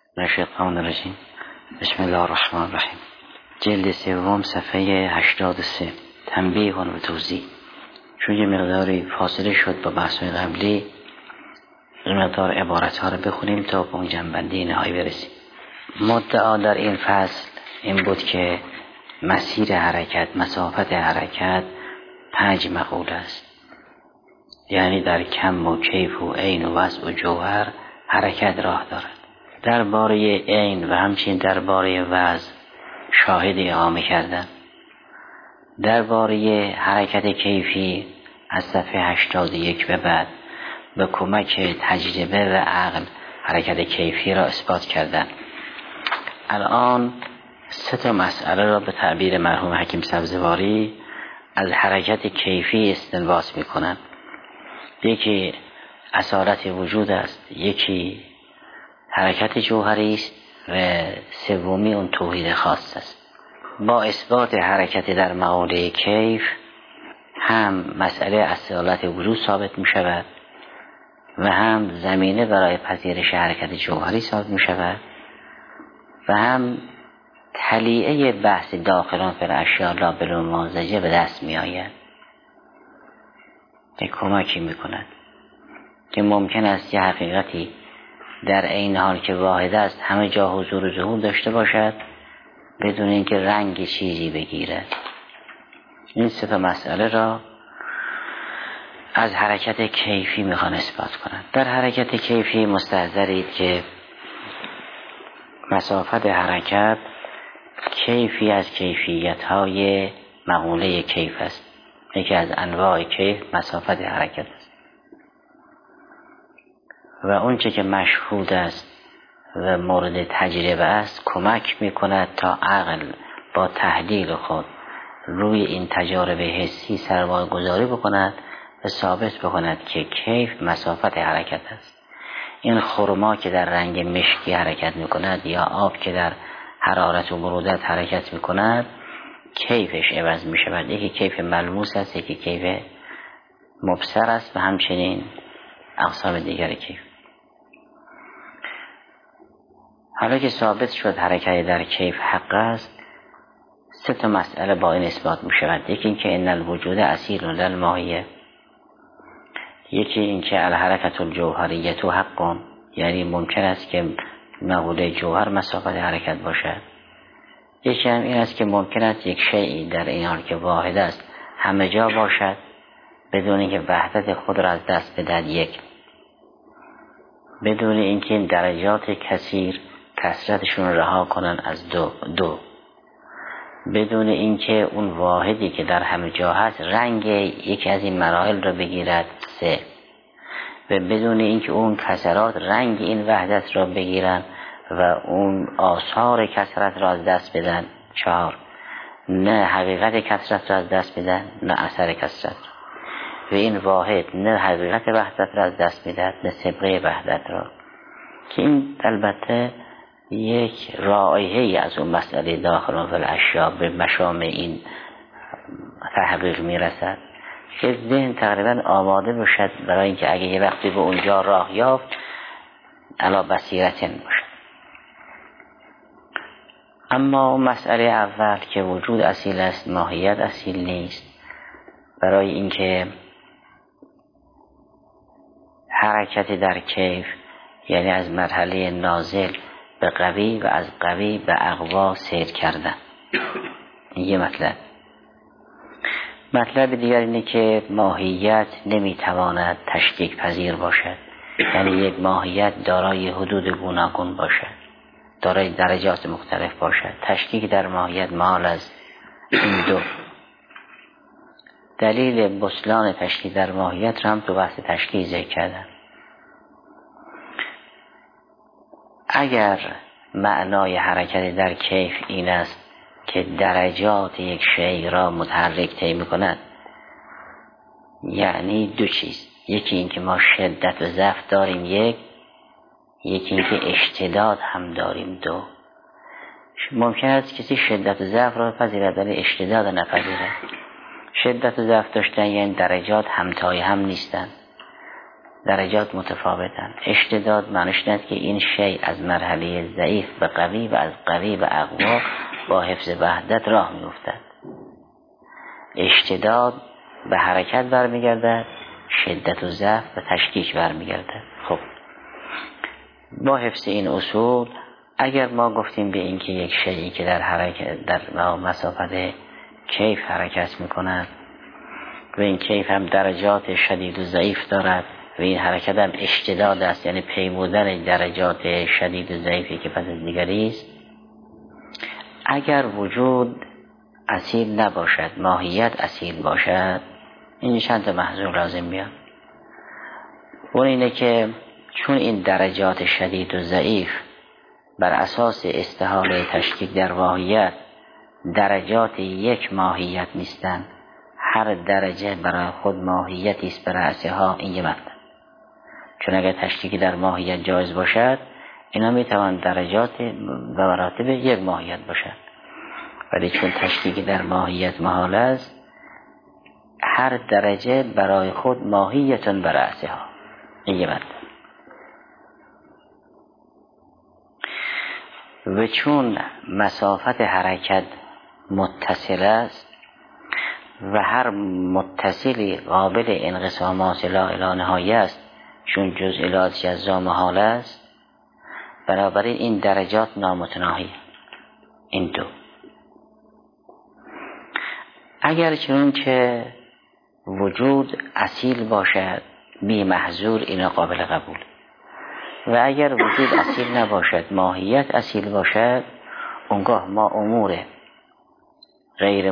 من الشیطان الرجیم. بسم الله الرحمن الرحیم. جلد سوم صفحه 83. تنبیه و توضیح. چون یه مقداری فاصله شد با بحث‌های قبلی، این مقدار عبارت‌ها رو بخونیم تا به اون جنبندی نهایی برسیم. مدعا در این فصل این بود که مسیر حرکت، مسافت حرکت 5 مقوله است. یعنی در کم و کیف و عین و وضع و جوهر حرکت راه دارد. درباره عین و همچنین درباره وضع شاهد اعامه کردن. درباره حرکت کیفی از صفحه 81 به بعد به کمک تجربه و عقل حرکت کیفی را اثبات کردن. الان 3 مسئله را به تعبیر مرحوم حکیم سبزواری از حرکت کیفی استنباط می‌کنند. یکی اصالت وجود است، یکی حرکت جوهری است و سومی اون توحید خاص است. با اثبات حرکت در مقوله کیف هم مسئله اصالت وجود ثابت می شود و هم زمینه برای پذیرش حرکت جوهری ثابت می شود و هم تلیعه بحث داخلان فی الاشیاء لا بالممازجه به دست می آید که کمکی می کند که ممکن است یه حقیقتی در این حال که واحد است همه جا حضور و ظهور داشته باشد بدون اینکه رنگ چیزی بگیرد. این 3 مسئله را از حرکت کیفی میخوان اثبات کنند. در حرکت کیفی مستحضرید که مسافت حرکت کیفی از کیفیت‌های مقوله کیف است. یکی از انواع کیف مسافت حرکت است و اونچه که مشهود است و مورد تجربه است کمک میکند تا عقل با تحلیل خود روی این تجارب حسی سرمایه گذاری بکند و ثابت بکند که کیف مسافت حرکت است. این خرما که در رنگ مشکی حرکت میکند یا آب که در حرارت و برودت حرکت میکند کیفش عوض میشود. یکی کیف ملموس است، یکی کیف مبصر است و همچنین اقسام دیگر کیف. حالا که ثابت شد حرکت در کیف حق است، 3 مسئله با این اثبات می شود. یکی اینکه ان الوجود اصیل للماهیه، یکی اینکه الحرکت الجوهریه حق، یعنی ممکن است که مقوله جوهر مسافت حرکت باشد. یکی هم این است که ممکن است یک شیئی در این حال که واحد است همه جا باشد بدون اینکه وحدت خود را از دست بدهد. یک، بدون اینکه این درجات کثیر کثرتشون رها کنن از دو، بدون اینکه اون واحدی که در همه جا هست رنگ یکی از این مراحل را بگیرد. 3، و بدون اینکه اون کثرات رنگ این وحدت را بگیرن و اون آثار کثرت را از دست بدن. 4، نه حقیقت کثرت را از دست بدن نه اثر کثرت و این واحد نه حقیقت وحدت را از دست میدهد نه سبقه وحدت را، که این البته یک رائحه‌ای از اون مسئله داخل فی الاشیاء به مشام این تحقیق میرسد که ذهن تقریبا آماده باشد برای اینکه اگه یه وقتی به اونجا راه یافت علی بصیرت باشد. اما اون مسئله اول که وجود اصیل است ماهیت اصیل نیست، برای اینکه حرکت در کیف یعنی از مرحله نازل به قوی و از قوی به اقوا سیر کردن. این یه مطلب دیگر اینه که ماهیت نمیتواند تشکیک پذیر باشد، یعنی یک ماهیت دارای حدود گوناگون باشد، دارای درجات مختلف باشد. تشکیک در ماهیت محال از این 2. دلیل بطلان تشکیک در ماهیت را هم تو بحث تشکیک ذکر کردم. اگر معنای حرکت در کیف این است که درجات یک شیء را متحرک طی می‌کند، یعنی 2 چیز، یکی این که ما شدت و ضعف داریم، یکی این که اشتداد هم داریم. 2، ممکن است کسی شدت و ضعف را بپذیرد ولی اشتداد نپذیرد. شدت و ضعف داشتن یعنی درجات همتای هم نیستند. درجات متفاوتن. اشتداد معنیش اینه که این شیء از مرحله ضعیف به قوی و از قوی به اقوا با حفظ وحدت راه میافتد. اشتداد به حرکت برمیگردد، شدت و ضعف به تشکیک برمیگردد. خب با حفظ این اصول اگر ما گفتیم به این که یک شیئی که در حرکت در مسافت کیف حرکت میکند و این کیف هم درجات شدید و ضعیف دارد و این حرکت هم اشتداد است، یعنی پیمودن درجات شدید و ضعیفی که پس از دیگری است، اگر وجود اصیل نباشد ماهیت اصیل باشد، این چند تا محظور لازم میاد. اون اینه که چون این درجات شدید و ضعیف بر اساس استحاله تشکیک در واهیت درجات یک ماهیت نیستند، هر درجه برای خود ماهیتی است به رأسها، این یه مطلب. چون اگر تشکیکی در ماهیت جایز باشد اینا میتوان درجات و مراتب یک ماهیت باشد، ولی چون تشکیکی در ماهیت محال است هر درجه برای خود ماهیتون به رأسها، این یه مطلب. و چون مسافت حرکت متصل است و هر متصلی قابل انقسامات لا الی نهایه است، چون جزئیات جزا محال است، بنابراین این درجات نامتناهی. این دو اگر چون که وجود اصیل باشد بی محظور اینا قابل قبول، و اگر وجود اصیل نباشد ماهیت اصیل باشد، اونگاه ما امور غیر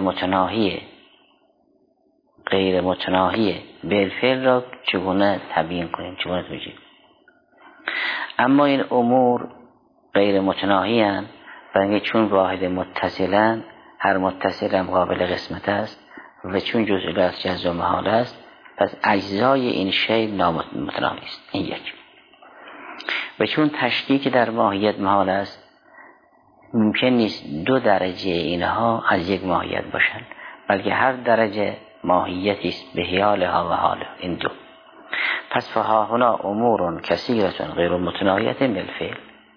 متناهی بالفعل را چگونه تبیین کنیم، چگونه توجیه. اما این امور غیر متناهی هستند برای چون واحد متصلن، هر متصل هم قابل قسمت است و چون جزئیات جزا محال است، پس اجزای این شیء نامتناهی است. این یک. و چون تشکیک در ماهیت محال است، ممکن نیست دو درجه اینها از یک ماهیت باشند، بلکه هر درجه ماهیتی است به حالها و حال این دو. پس فها هنا امور کثیرة غیر متناهیة بالفعل.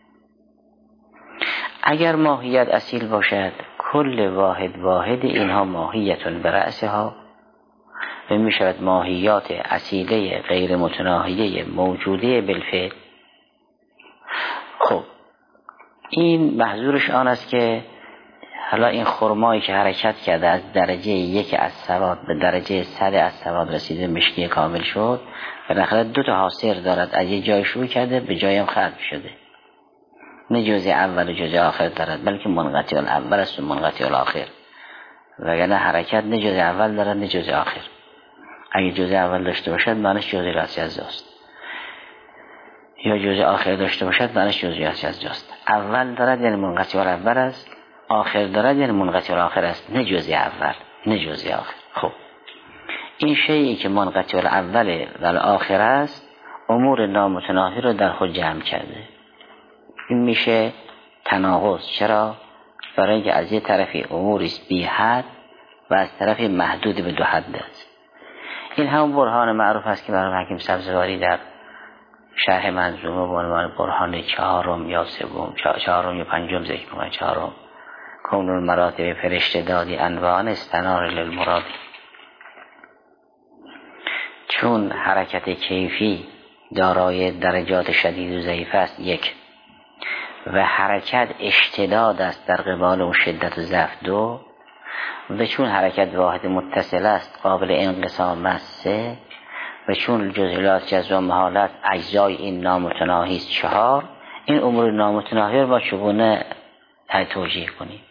اگر ماهیت اصیل باشد کل واحد اینها ماهیت برأسها و می شود ماهیات اصیله غیر متناهیه موجوده بالفعل. خب این محظورش آن است که حالا این خرمایی که حرکت کرده از درجه یک از سواد به درجه 100 از سواد رسیده مشکی کامل شد، بالاخره دو تا حاصل دارد، از یه جای شروع کرده به جایم ختم شده، نه جزء اول و جزء آخر دارد، بلکه منقطع الاول است و منقطع الاخر، وگرنه حرکت نه جزء اول دارد نه جزء آخر. اگه جزء اول داشته باشد معنیش جزئیات جزاست، یا جزء آخر داشته باشد معنیش جزئیات جزاست. اول دارد یعنی منقطع الاول است، آخر دارد یعنی منقطع الاخر است، نه جزء اول نه جزء آخر. خب این شیئی که منقطع الاول و الاخر است امور نامتناهی رو در خود جمع کرده. این میشه تناقض. چرا؟ برای اینکه از یه طرفی اموری است بی حد و از طرفی محدود به دو حد است. این همون برهان معروف است که مرحوم حکیم سبزواری در شرح منظومه به عنوان برهان چهارم یا سوم، چهارم یا پنجم ذکر می‌کنه. چهارم کون المراتب فرشتدادی انوان استنار للمراد. چون حرکت کیفی دارای درجات شدید و ضعیف است یک، و حرکت اشتداد است در قبال اون شدت و ضعف دو، و چون حرکت واحد متصل است قابل انقسام است سه، و چون جزئیات جزا محالت اجزای این نامتناهی است چهار، این امور نامتناهی رو با چگونه توجیه کنیم؟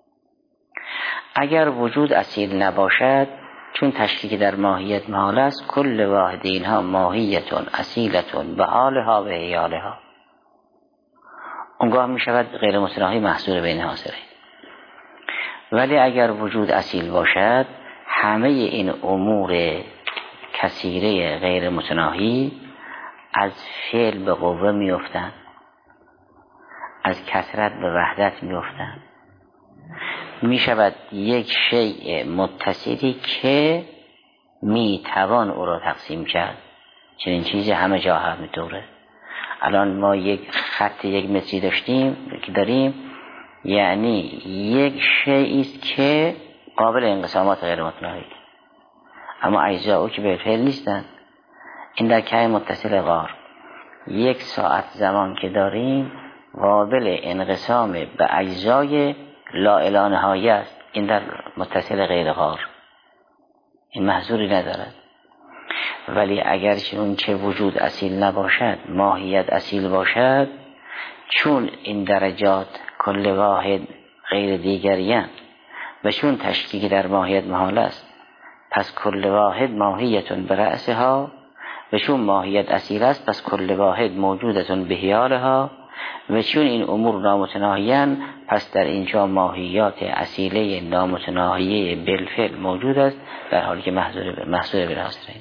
اگر وجود اصیل نباشد، چون تشکیک در ماهیت محال است، کل واحد اینها ماهیتون اصیلتون به حالها و حیالها، اونگاه می شود غیر متناهی محصور بین حاضرین. ولی اگر وجود اصیل باشد همه این امور کثیره غیر متناهی از فعل به قوه می افتند، از کثرت به وحدت می افتند. می شود یک شیء متصلی که می توان او را تقسیم کرد، چنین چیزی همه جا همینطوره. الان ما یک خط 1 متری داریم، یعنی یک شیئی است که قابل انقسامات غیر متناهی، اما اجزا او که بالفعل نیستن. این در که متصل غار 1 ساعت زمان که داریم قابل انقسام به اجزای لا الی نهایه است. این در متصل غیر غار این محظوری ندارد. ولی اگر چون که وجود اصیل نباشد، ماهیت اصیل باشد، چون این درجات کل واحد غیر دیگریان و چون تشکیک در ماهیت محال است، پس کل واحد ماهیتون به رأسها و چون ماهیت اصیل است، پس کل واحد موجودتون به حیالها و چون این امور نامتناهیان، پس در اینجا ماهیات اصیله نامتناهیه بالفعل موجود است، در حالی که محصول بالحاصل.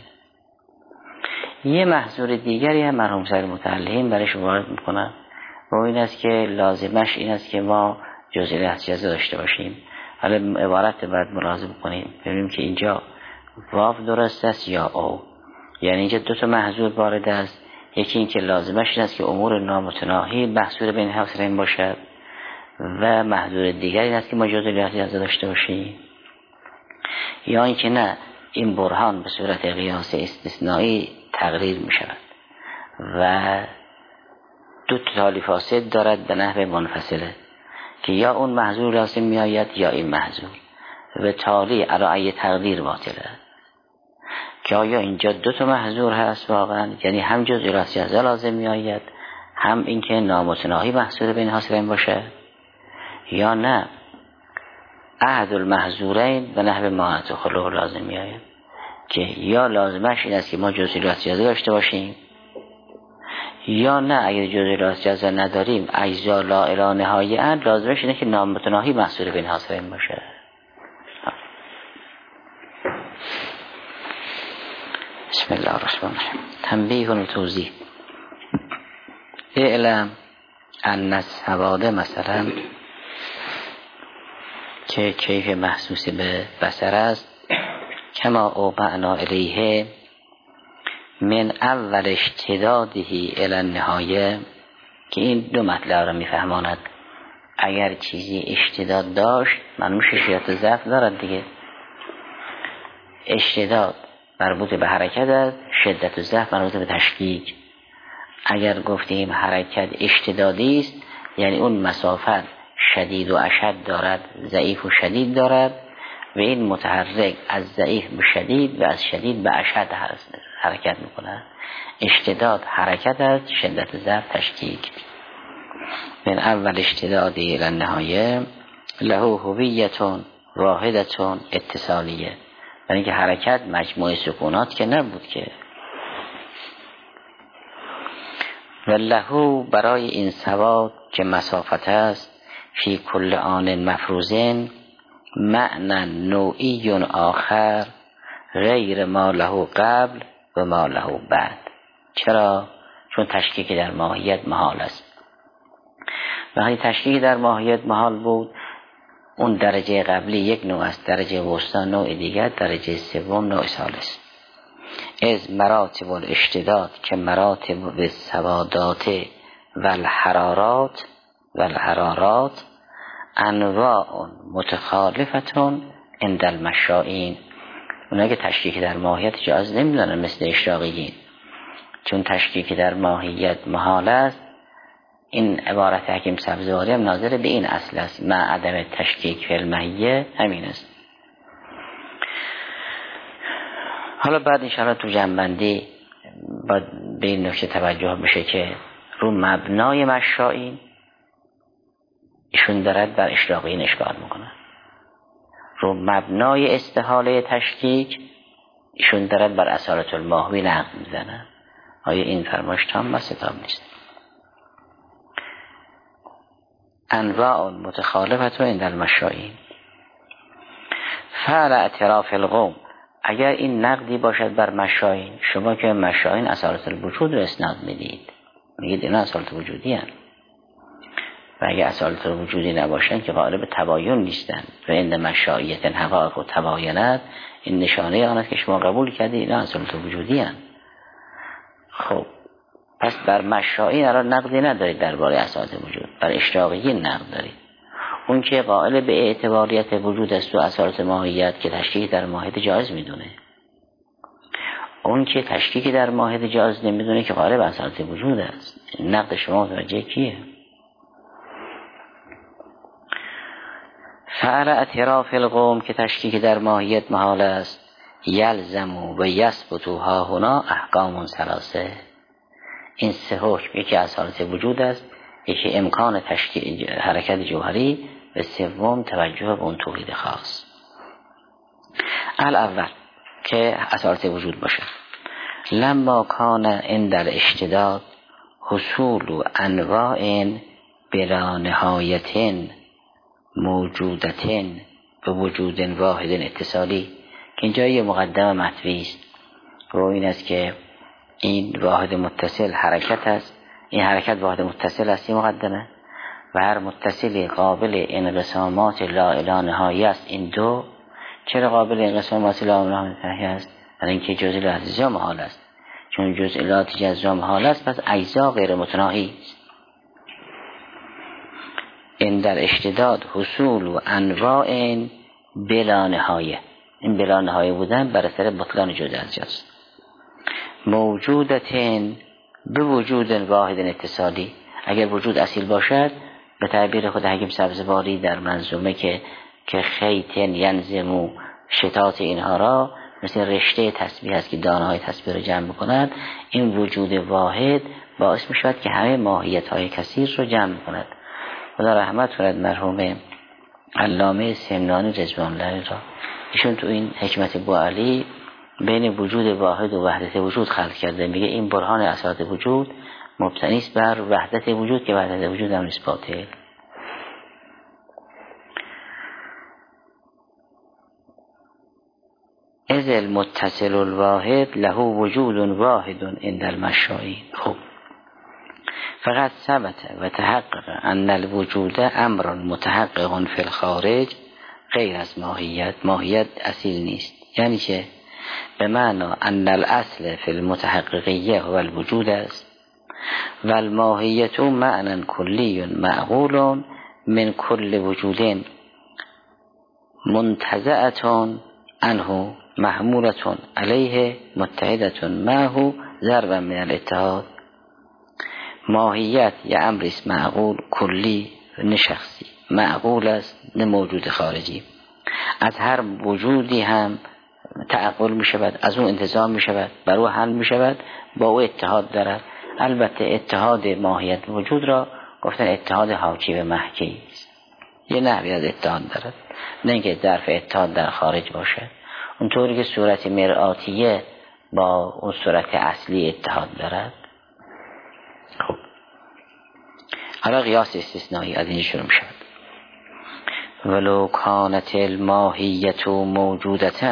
یه محظور دیگری هم مرحوم سایر متعلقین برایش وارد میکنن و این است که لازمش این است که ما جزئیات احتیاز داشته باشیم. حالا عبارت باید ملاحظه بکنیم ببینیم که اینجا واو درست است یا او. یعنی اینجا 2 تا محظور وارد است. یکی این که لازمش این است که امور نامتناهی محصور بین حاصلین باشد و محظور دیگری این است که ما جزئیات احتیاز داشته باشیم. یا اینکه نه، این برهان به صورت قیاس استثنایی تقریر می شود و 2 تالی فاسد دارد به نحو منفصله که یا اون محظور لازم می آید یا این محظور و تالی علی تقدیر باطله که آیا اینجا 2 تا محظور هست واقعا، یعنی هم جزء راستیازه لازم می آید، هم اینکه نامتناهی محصول بین حاصلین باشه، یا نه احد المحظورین به نحو ما خلو لازم می آید که یا لازمش این است که ما جزء راستیازه داشته باشیم، یا نه اگر جزء راستیازه نداریم اجزا لا الی نهایه لازمش اینه که نامتناهی محصول بین حاصلین باشه. بسم الله الرحمن الرحیم. تنبیه و توضیح. اعلم ان السواد مثلا که کیف محسوس به بصر است، کما اوبعنا الیه من اول اشتدادهی الی النهایه، که این 2 مطلب را میفهماند. اگر چیزی اشتداد داشت معلوم شدت ضعف دارد دیگه. اشتداد مربوط به حرکت است، شدت و ضعف مربوط به تشکیک. اگر گفتیم حرکت اشتدادی است یعنی اون مسافت شدید و اشد دارد، ضعیف و شدید دارد و این متحرک از ضعیف به شدید و از شدید به اشد حرکت میکنه. اشتداد حرکت است، شدت ضعف تشکیک. من اول اشتدادی الی النهایه له هویتون واحدتون اتصالیه، یعنی که حرکت مجموعه سکونات که نبود که. و له برای این سواد که مسافت است، فی کل آن مفروزن معنی نوعی آخر غیر ما له قبل و ما له بعد. چرا؟ چون تشکیک در ماهیت محال است. وقتی تشکیک در ماهیت محال بود، اون درجه قبلی یک نوع است، درجه وسطی نوع دیگر، درجه سوم نوع ثالث. از مراتب الاشتداد که مراتب السوادات و الحرارات انواع متخالفتون عند المشائین. اونا که تشکیک در ماهیت جاز نمیدونن مثل اشراقیین، چون تشکیک در ماهیت محال است. این عبارت حکیم سبزواری هم ناظر به این اصل است، مع عدم تشکیک فی الماهیه همین است. حالا بعد انشاءالله تو جنبندی باید به این نکته توجه بشه که رو مبنای مشائین ایشون دارد بر اشراقیین اشکال میکنه، رو مبنای استحاله تشکیک ایشون دارد بر اصالت الماهوی نقد میزنه. آیا این فرمایش تام است؟ تام نیست. انواع متخالفت عند المشائین. فعل اعتراف القوم، اگر این نقدی باشد بر مشائین، شما که مشائین اصالت الوجود رو اسناد میدید، میگید اینا اصالت وجودی هستند، و اگر اصالت وجودی نباشند که قائل به تباین نیستند و عند مشائیت حقائق و تباینت، این نشانه آن است که شما قبول کردید اینا اصالت وجودی هستند. خب پس بر مشائی الان نقدی ندارید درباره اساس وجود، بر اشتراقی نقد دارید. اون که قائل به اعتباریت وجود است و اصالت ماهیت که تشکیک در ماهیت جایز میدونه، اون که تشکیک در ماهیت جایز نمیدونه که قائل به اصالت وجود است. نقد شما متوجه کیه؟ فعل اعتراف القوم که تشکیک در ماهیت محال است، یلزمو و یثبتو ها هنا احکام ثلاثه. این سه حکم، یکی اصالت وجود است، یکی امکان تشکیل حرکت جوهری و سوم توجه به اون توحید خاص. الاول که اصالت وجود باشه، لما کان عند الاشتداد حصول انواع بلا نهایت موجودت به وجود واحد اتصالی، که اینجا یه مقدمه مطوی است و این است که این واحد متصل حرکت است، این حرکت واحد متصل است، این مقدمه، و هر متصلی قابل انقسامات لا الی نهایه است. این دو چرا قابل انقسامات لا الی نهایه است؟ برای اینکه جزء الاجزا محال است، چون جزء الاجزا محال است پس اجزا غیر متناهی است. این در اشتداد حصول و انواع بلا نهایه، این بلا نهایه بودن بر اثر بطلان جزء اجزاست. موجودتین به وجود واحد اتصالی، اگر وجود اصیل باشد به تعبیر خود حکیم سبزواری در منظومه که خیتن ینظمو شتات اینها را مثل رشته تسبیح است که دانه های تسبیح را جمع می‌کند، این وجود واحد باعث می‌شود که همه ماهیت‌های کثیر را جمع کند. خدا رحمت کند مرحوم علامه سمنانی رضوان الله را، ایشون تو این حکمت بوعلی بین وجود واحد و وحدت وجود خلق کرده، میگه این برهان اصالت وجود مبتنی است بر وحدت وجود که وحدت وجود هم نیست باطل. اذ المتصل الواحد له وجود واحد عند المشائی. خب فقط ثبت و تحقق ان الوجود امر متحقق فی الخارج غیر از ماهیت، ماهیت اصیل نیست. یعنی چه؟ به معنی ان الاصل فی المتحققیه و الوجود است و الماهیت معنی کلی معقول من کل وجود منتزعه عنه محمولة علیه متحدة معه ضربا من الاتحاد. ماهیت یه امر است معقول کلی نه شخصی، معقول است نه موجود خارجی، از هر وجودی هم تعقل می شود، از اون انتزاع می شود، بر او حل می شود، با او اتحاد دارد. البته اتحاد ماهیت وجود را گفتن اتحاد حاکی به محکی است، یه نحوی از اتحاد دارد، نه اینکه ظرف اتحاد در خارج باشد، اونطوری که صورت مرآتیه با اون صورت اصلی اتحاد دارد. خب حالا قیاس استثنایی از این شروع می شود. ولو کانت الماهیت موجودتا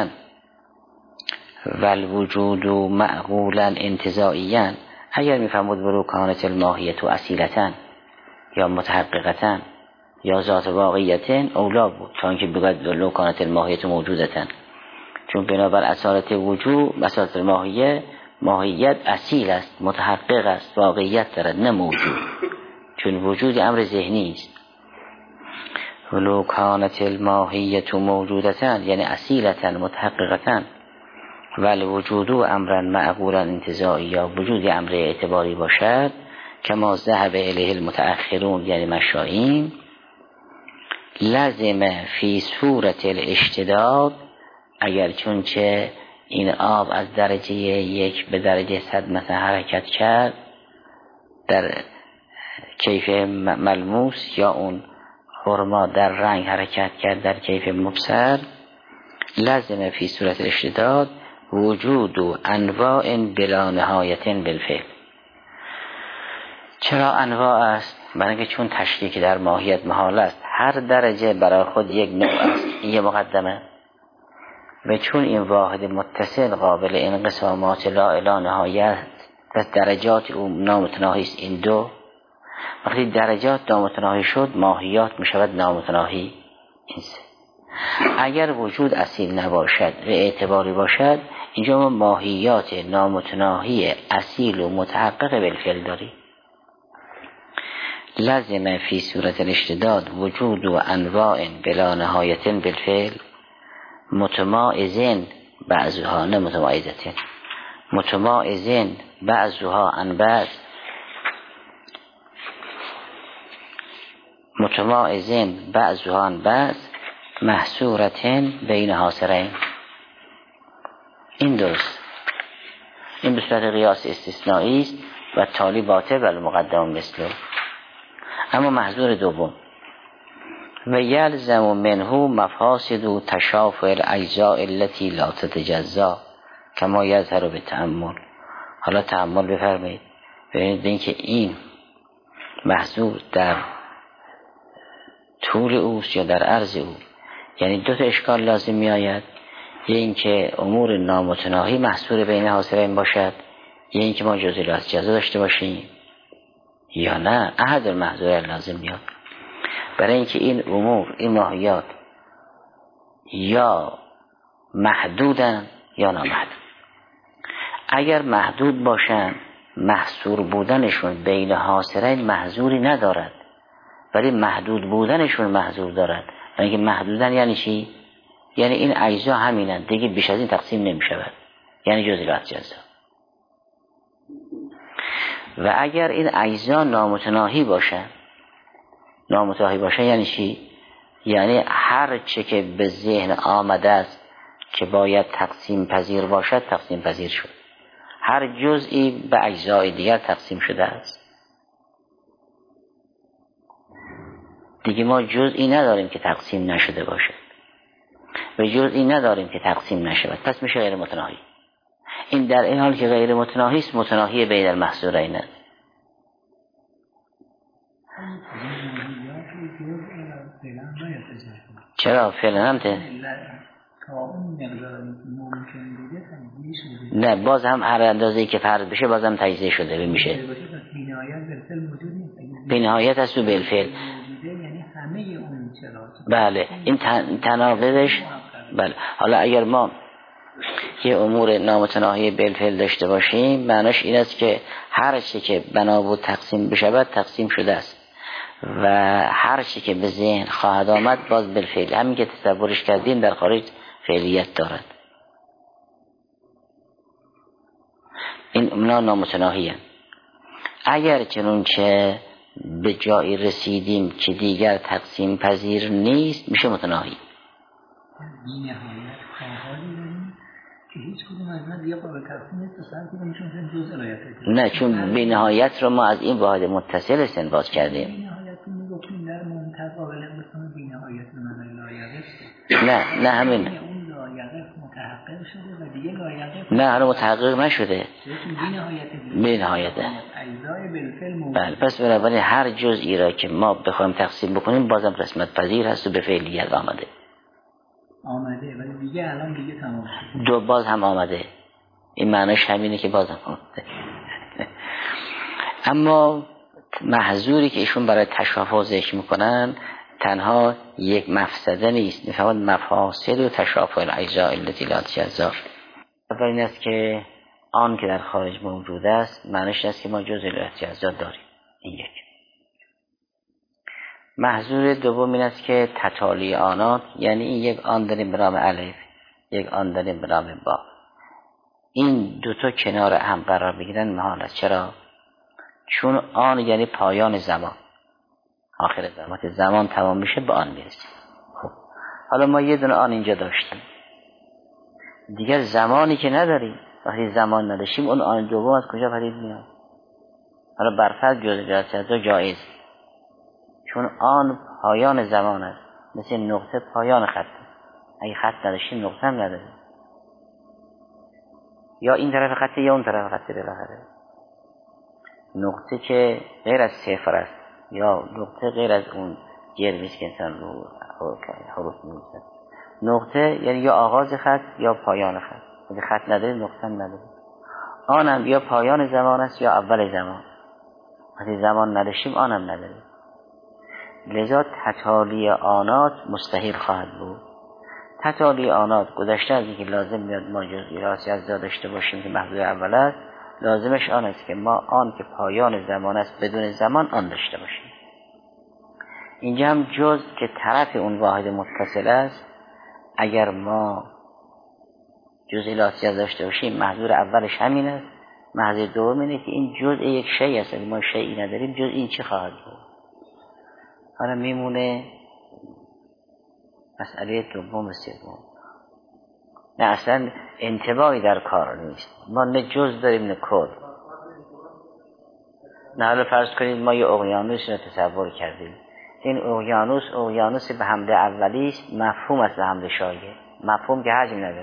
والوجود معقولا انتزاعیا، اگر میفهمود ولو کانت الماهیت اصیلتا یا متحققتا یا ذات واقعیتا اولا بود تا اینکه بگوید ولو کانت الماهیت موجودتا، چون بنابر اصالت وجود، اصالت ماهیت اصیل است، متحقق است، واقعیت دارد نه موجود، چون وجود امر ذهنی است. ولو کانت الماهیت موجودتا یعنی اصیلتا متحققتا والوجود امرا معقولا انتزاعی، یا وجود امر اعتباری باشد کما ذهب الیه المتأخرون یعنی مشائین، لازم فی صورت الاشتداد، اگر چونچه این آب از درجه 1 به درجه 100 مثلا حرکت کرد در کیف ملموس، یا اون خرما در رنگ حرکت کرد در کیف مبصر، لازم فی صورت الاشتداد وجود و انواع بلا نهایت بالفعل. چرا انواع است؟ برای اینکه چون تشکیک در ماهیت محال است، هر درجه برای خود یک نوع است، این یه مقدمه، و چون این واحد متصل قابل انقسامات لا الی نهایت و درجات او نامتناهی است، این دو، وقتی درجات نامتناهی شد ماهیات می شود نامتناهی. این سه. اگر وجود اصیل نباشد و اعتباری باشد، اینجا ما ماهیات نامتناهی اصیل و متحقق بالفعل داریم. لازم فی صورت الاشتداد وجود و انواع بلا نهایت بالفعل متمایزین بعضها، نه متمایزتین، متمایزین بعضها عن بعض، متمایزین بعضها عن بعض محصورتین بین حاصرین. این درست، این به صورت قیاس استثنایی است و تالی باطل بل مقدم مثله. اما محظور دوم و یلزم منه مفاسد و تشافع الاجزاء التي لا تتجزا کما یظهر بالتأمل. حالا تأمل بفرمایید، ببینید اینکه این محظور در طول اوست یا در عرض او، یعنی دو تا اشکال لازم می آید، یه اینکه امور نامتناهی محصور بین حاصرین باشد، یه اینکه ما جزئی جزا داشته باشیم، یا نه احد المحظورین لازم میاد. برای اینکه این امور، این ماهیات یا محدودن یا نامحدود. اگر محدود باشن محصور بودنشون بین حاصرین محظوری ندارد، ولی محدود بودنشون محظور دارد. برای اینکه محدودن یعنی چی؟ یعنی این اجزا همینن دیگه، بیش از این تقسیم نمیشود، یعنی جزئی جزا. و اگر این اجزا نامتناهی باشن، نامتناهی باشن یعنی چی؟ یعنی هر چه که به ذهن آمده است که باید تقسیم پذیر باشد تقسیم پذیر شد، هر جزئی به اجزای دیگر تقسیم شده است. دیگه ما جزئی نداریم که تقسیم نشده باشد و جزئی نداریم که تقسیم نشود، پس میشه غیر متناهی. این در این حال که غیر متناهی است، متناهی بین المحصورین است. چرا فعلا همته؟ نه، باز هم هر اندازه‌ای که فرض بشه باز هم تجزیه شده میشه. به نهایت از تو بالفعل. بله، این تناقضش. بله، حالا اگر ما یه امور نامتناهی بالفعل داشته باشیم، معناش این است که هر چی که بنا بود تقسیم بشود تقسیم شده است و هر چی که به ذهن خواهد آمد باز بالفعل، همین که تصورش کردیم در خارج فعلیت دارد. این امنا نامتناهی هست. اگر چنانچه به جایی رسیدیم که دیگر تقسیم پذیر نیست، میشه متناهی. نه، چون بی نهایت رو ما از این واحد متصل استنباط کردیم. نه همین، نه هنوز متحقق نشده، بی نهایته. بله، پس بنابراین هر جزئی را که ما بخوایم تقسیم بکنیم بازم قسمت پذیر هست و به فعلیت آمده ولی دیگه الان دیگه تمام شد. دو باز هم آمده، این معنیش همینه که باز هم آمده. اما محظوری که ایشون برای تشافع ذکر میکنن تنها یک مفسده نیست، میفهمد مفاسد و تشافع الاجزاء التي لا تجزا. اول این است که آن که در خارج موجود است معنیش است که ما جزئی لا تجزا داریم. این یک. محظور دوم این است که تتالی آنات، یعنی این یک آن داریم به نام الف، یک آن داریم به نام با، این دوتا کنار هم قرار بگیرن محال است. چرا؟ چون آن یعنی پایان زمان، آخر زمان، که زمان تمام میشه به آن میرسیم. خب حالا ما یه دونه آن اینجا داشتیم، دیگر زمانی که نداریم. وقتی زمان نداشتیم اون آن دوم از کجا پدید میاد؟ حالا برفرض جزئی جایز، چون آن پایان زمان است، مثل نقطه پایان خط. اگه خط نداشتیم نقطه هم نداریم، یا این طرف خطی یا اون طرف خطی. بالاخره نقطه که غیر از صفر است یا نقطه غیر از اون جرمیست که انسان رو حروف می‌نویسه. نقطه یعنی یا آغاز خط یا پایان خط. اگه خط نداریم نقطه هم نداریم. آن هم یا پایان زمان است یا اول زمان. وقتی زمان نداشتیم آن هم نداریم. لذا تتالی آنات مستحیل خواهد بود. تتالی آنات گذشته از اینکه لازم میاد ما جزئی راسی از داشته باشیم که محضور اول است، لازمش آن است که ما آن که پایان زمان است بدون زمان آن داشته باشیم. اینجا هم جز که طرف اون واحد متصل است، اگر ما جزئی راسی از داشته باشیم محضور اولش همین است، محضور دوم اینه که این جزء یک شیء است، ما شیئی نداریم جز این چی خواهد بود. حالا میمونه مسئله دوم و سوم. نه اصلا انتباهی در کار نیست، ما نه جز داریم نه کل. نه حالا فرض کنید ما یه اقیانوس رو تصور کردیم، این اقیانوس به حمله اولی است، مفهوم است به حمله شایع، مفهوم که حجم نداره.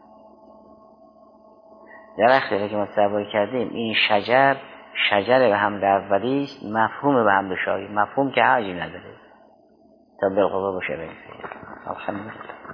درختی که ما تصور کردیم این شجر به حمله اولی است، مفهوم به حمله شایع، مفهوم که حجم نداره تا بالقوه باشه. الحمدلله.